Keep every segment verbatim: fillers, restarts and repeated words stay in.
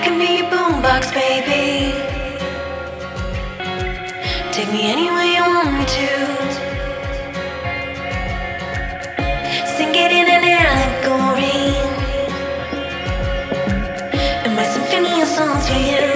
can be your boombox, baby. Take me anywhere you want me to. Sing it in an allegory, and my symphony of songs for you.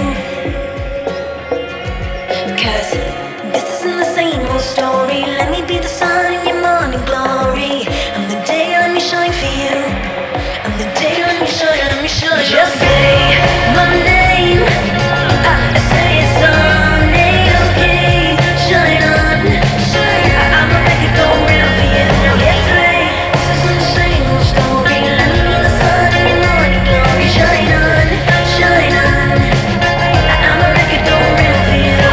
Cause this isn't the same old story. Let me be the sun in your morning glory. I'm the day, let me shine for you. I'm the day, let me shine, let me shine. Just say my name, I say it's on, okay. Shine on, shine on. I'ma make it go round for you. Now hit play. This isn't the same old story. Let me be the sun in your morning glory. Shine on, shine on. I'ma make it go round for you.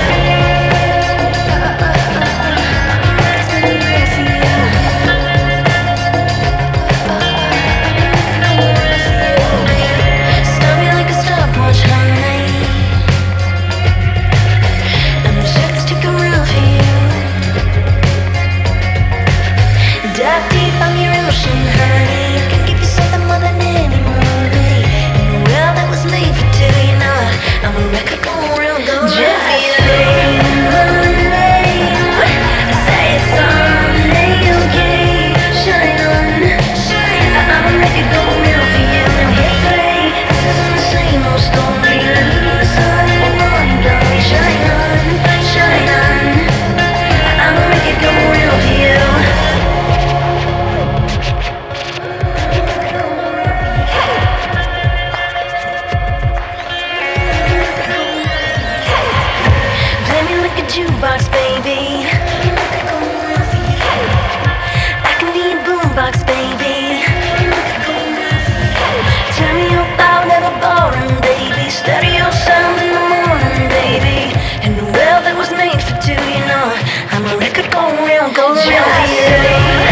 Dive deep, I'm your ocean, honey. I can give you something more than any movie in the world that was made for two. You know, I'm a record going real good. Just say my name, I say it's on, okay. Shine on, shine on. I'm a record going real for you. Now hit play. This isn't the same old story. Let me be the sun in the morning glory. Shine on, shine on. I'm a record going real for you. Jukebox, baby. I can be a boombox, baby. Turn me up out, never boring, baby. Stereo sound in the morning, baby. In the world that was made for two, you know, I'm a record going real, going real for you.